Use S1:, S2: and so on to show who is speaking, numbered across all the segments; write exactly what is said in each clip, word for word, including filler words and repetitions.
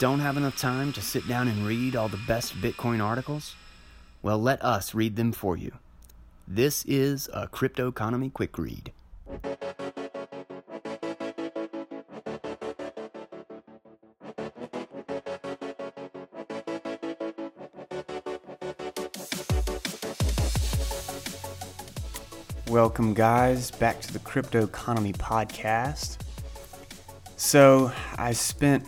S1: don't have enough time to sit down and read all the best Bitcoin articles? Well, let us read them for you. This is a Crypto Economy Quick Read. Welcome, guys, back to the Crypto Economy Podcast. So, I spent,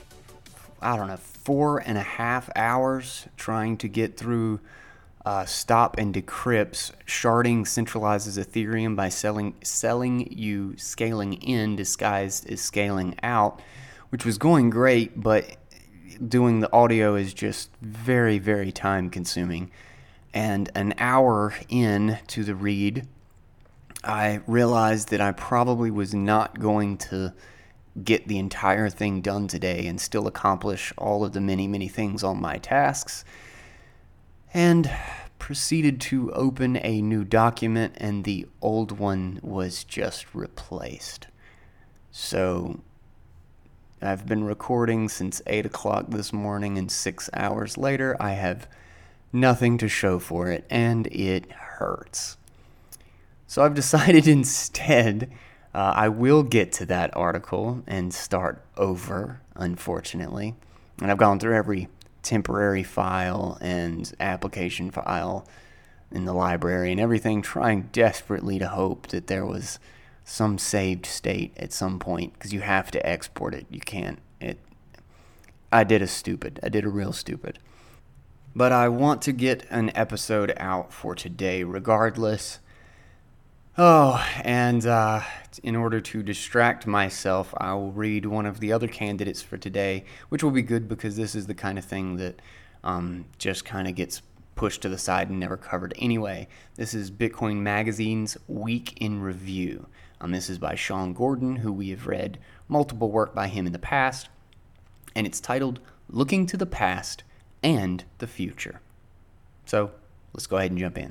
S1: I don't know, four and a half hours trying to get through uh, Stop and Decrypt's Sharding Centralizes Ethereum by selling, selling you scaling in disguised as scaling out, which was going great, but doing the audio is just very, very time consuming. And an hour in to the read, I realized that I probably was not going to get the entire thing done today and still accomplish all of the many, many things on my tasks, and proceeded to open a new document, and the old one was just replaced. So I've been recording since eight o'clock this morning, and six hours later I have nothing to show for it, and it hurts. So I've decided instead uh, I will get to that article and start over, unfortunately. And I've gone through every temporary file and application file in the library and everything, trying desperately to hope that there was some saved state at some point, because you have to export it. You can't. It. I did a stupid. I did a real stupid. But I want to get an episode out for today regardless. Oh, and uh, in order to distract myself, I will read one of the other candidates for today, which will be good because this is the kind of thing that um, just kind of gets pushed to the side and never covered anyway. This is Bitcoin Magazine's Week in Review. Um, this is by Sean Gordon, who we have read multiple work by him in the past, and it's titled Looking to the Past and the Future. So let's go ahead and jump in.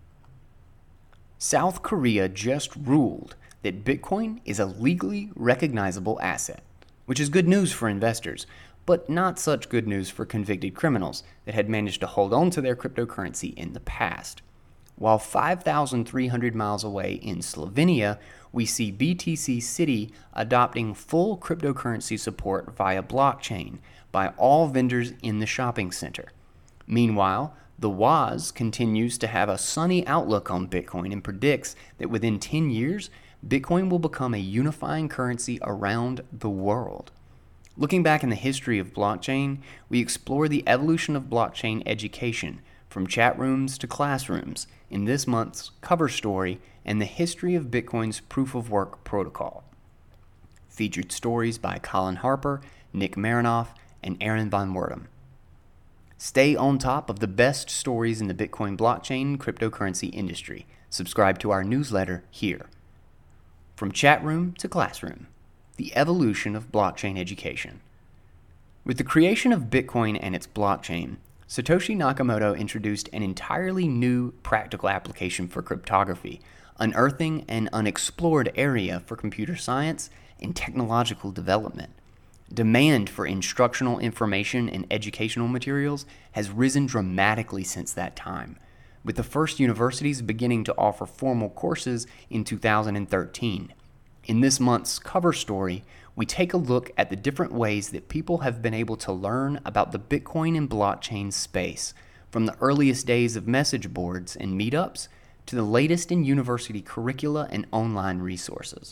S1: South Korea just ruled that Bitcoin is a legally recognizable asset, which is good news for investors, but not such good news for convicted criminals that had managed to hold on to their cryptocurrency in the past. While five thousand three hundred miles away in Slovenia, we see B T C City adopting full cryptocurrency support via blockchain by all vendors in the shopping center. Meanwhile, the W A S continues to have a sunny outlook on Bitcoin and predicts that within ten years, Bitcoin will become a unifying currency around the world. Looking back in the history of blockchain, we explore the evolution of blockchain education, from chat rooms to classrooms, in this month's cover story and the history of Bitcoin's proof-of-work protocol. Featured stories by Colin Harper, Nick Marinoff, and Aaron Van Wertum. Stay on top of the best stories in the Bitcoin blockchain and cryptocurrency industry. Subscribe to our newsletter here. From chat room to classroom, the evolution of blockchain education. With the creation of Bitcoin and its blockchain, Satoshi Nakamoto introduced an entirely new practical application for cryptography, unearthing an unexplored area for computer science and technological development. Demand for instructional information and educational materials has risen dramatically since that time, with the first universities beginning to offer formal courses in two thousand thirteen. In this month's cover story, we take a look at the different ways that people have been able to learn about the Bitcoin and blockchain space, from the earliest days of message boards and meetups to the latest in university curricula and online resources.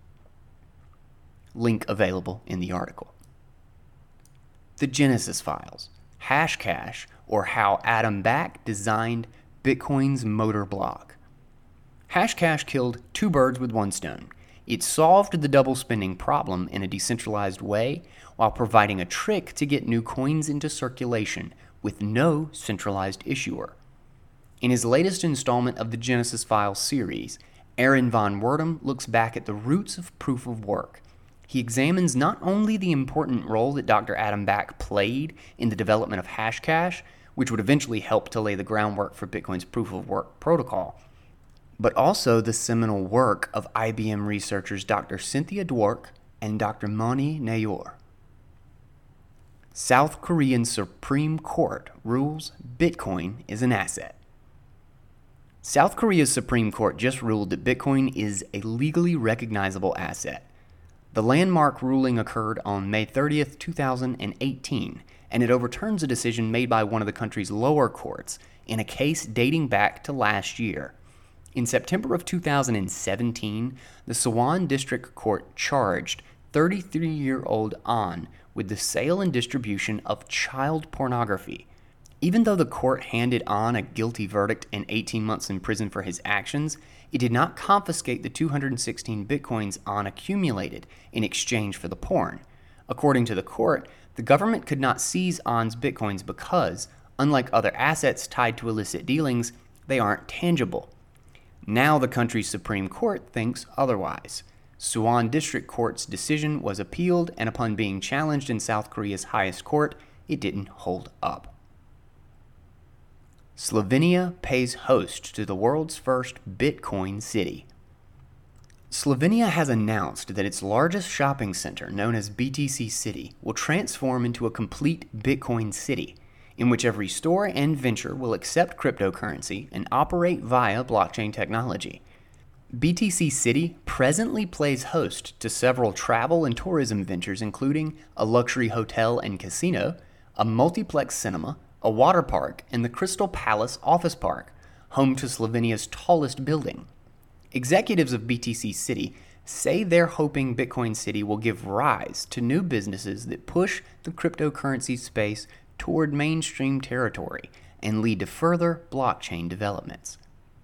S1: Link available in the article. The Genesis Files, Hashcash, or how Adam Back designed Bitcoin's motor block. Hashcash killed two birds with one stone. It solved the double spending problem in a decentralized way while providing a trick to get new coins into circulation with no centralized issuer. In his latest installment of the Genesis Files series, Aaron Van Wertum looks back at the roots of proof of work. He examines not only the important role that Doctor Adam Back played in the development of Hashcash, which would eventually help to lay the groundwork for Bitcoin's proof of work protocol, but also the seminal work of I B M researchers Doctor Cynthia Dwork and Doctor Moni Nayor. South Korean Supreme Court rules Bitcoin is an asset. South Korea's Supreme Court just ruled that Bitcoin is a legally recognizable asset. The landmark ruling occurred on May thirtieth, two thousand eighteen, and it overturns a decision made by one of the country's lower courts in a case dating back to last year. In September of two thousand seventeen, the Suwon District Court charged thirty-three-year-old An with the sale and distribution of child pornography. Even though the court handed An a guilty verdict and eighteen months in prison for his actions, it did not confiscate the two hundred sixteen bitcoins An accumulated in exchange for the porn. According to the court, the government could not seize An's bitcoins because, unlike other assets tied to illicit dealings, they aren't tangible. Now the country's Supreme Court thinks otherwise. Suwon District Court's decision was appealed, and upon being challenged in South Korea's highest court, it didn't hold up. Slovenia pays host to the world's first Bitcoin city. Slovenia has announced that its largest shopping center, known as B T C City, will transform into a complete Bitcoin city, in which every store and venture will accept cryptocurrency and operate via blockchain technology. B T C City presently plays host to several travel and tourism ventures, including a luxury hotel and casino, a multiplex cinema, a water park, and the Crystal Palace Office Park, home to Slovenia's tallest building. Executives of B T C City say they're hoping Bitcoin City will give rise to new businesses that push the cryptocurrency space toward mainstream territory and lead to further blockchain developments.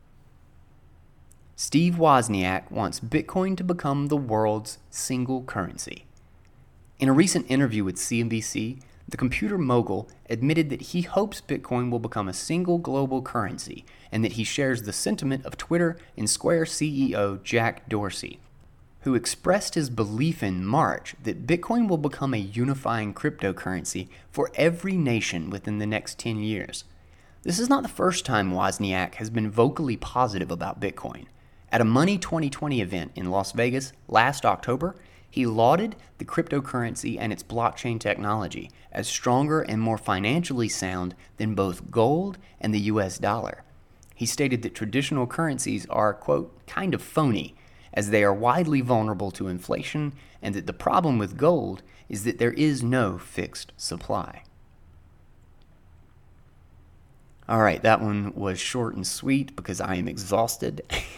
S1: Steve Wozniak wants Bitcoin to become the world's single currency. In a recent interview with C N B C, the computer mogul admitted that he hopes Bitcoin will become a single global currency and that he shares the sentiment of Twitter and Square C E O Jack Dorsey, who expressed his belief in March that Bitcoin will become a unifying cryptocurrency for every nation within the next ten years. This is not the first time Wozniak has been vocally positive about Bitcoin. At a Money twenty twenty event in Las Vegas last October, he lauded the cryptocurrency and its blockchain technology as stronger and more financially sound than both gold and the U S dollar. He stated that traditional currencies are, quote, kind of phony, as they are widely vulnerable to inflation, and that the problem with gold is that there is no fixed supply. All right, that one was short and sweet because I am exhausted.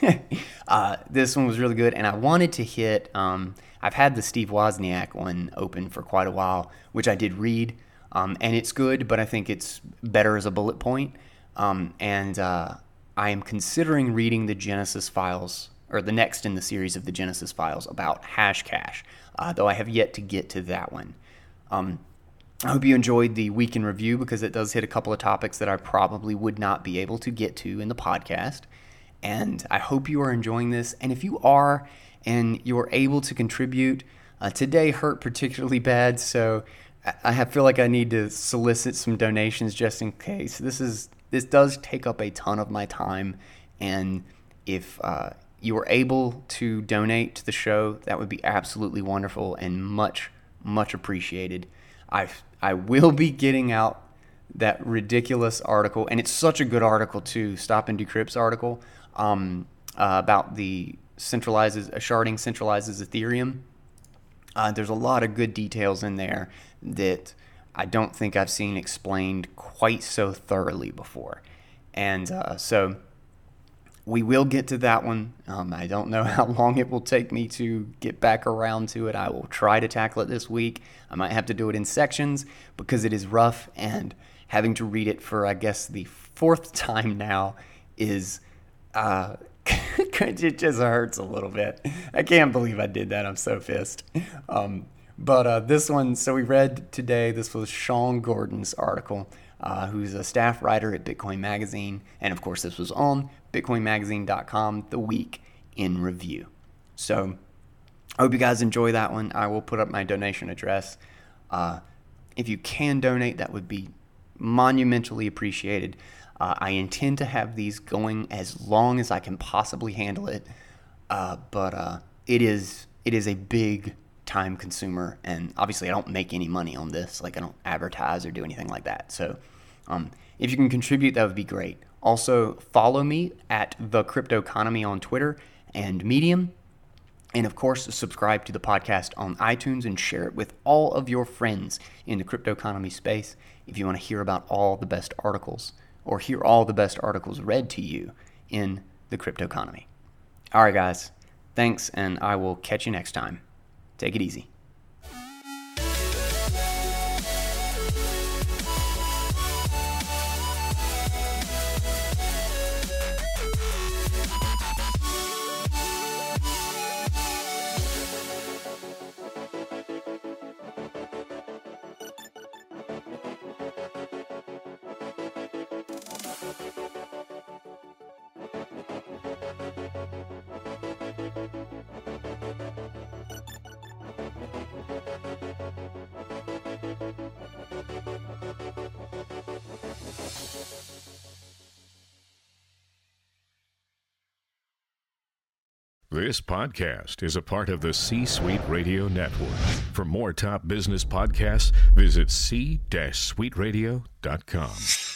S1: uh, this one was really good, and I wanted to hit, um, I've had the Steve Wozniak one open for quite a while, which I did read, um, and it's good, but I think it's better as a bullet point. Um, and uh, I am considering reading the Genesis files, or the next in the series of the Genesis files about Hashcash, uh, though I have yet to get to that one. Um, I hope you enjoyed the week in review because it does hit a couple of topics that I probably would not be able to get to in the podcast. And I hope you are enjoying this. And if you are and you're able to contribute, uh, today hurt particularly bad, so I have, feel like I need to solicit some donations just in case. This is this does take up a ton of my time, and if uh, you are able to donate to the show, that would be absolutely wonderful and much, much appreciated. I I will be getting out that ridiculous article, and it's such a good article too, Stop and Decrypt's article, um, uh, about the centralizes uh, sharding centralizes Ethereum. Uh, there's a lot of good details in there that I don't think I've seen explained quite so thoroughly before, and uh, so we will get to that one. Um, I don't know how long it will take me to get back around to it. I will try to tackle it this week. I might have to do it in sections because it is rough, and having to read it for, I guess, the fourth time now is, uh, it just hurts a little bit. I can't believe I did that. I'm so pissed. Um, but uh, this one, so we read today, this was Sean Gordon's article, uh, who's a staff writer at Bitcoin Magazine. And of course, this was on bitcoin magazine dot com, the week in review. So I hope you guys enjoy that one. I will put up my donation address. Uh, if you can donate, that would be monumentally appreciated. Uh, I intend to have these going as long as I can possibly handle it. Uh, but uh, it is it is a big, time consumer, and obviously I don't make any money on this. Like, I don't advertise or do anything like that. So um, if you can contribute, that would be great. Also, follow me at The Cryptoconomy on Twitter and Medium. And of course, subscribe to the podcast on iTunes and share it with all of your friends in the cryptoconomy space if you want to hear about all the best articles or hear all the best articles read to you in the cryptoconomy. All right, guys. Thanks, and I will catch you next time. Take it easy.
S2: This podcast is a part of the C-Suite Radio Network. For more top business podcasts, visit c suite radio dot com.